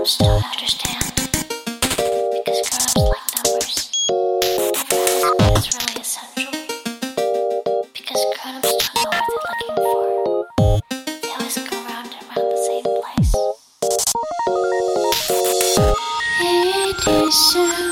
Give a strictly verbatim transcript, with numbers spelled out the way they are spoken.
grown-ups don't understand. Because grown-ups like numbers. Never ask what is really essential. Because grown-ups don't know what they're looking for. They always go round and round the same place. It is so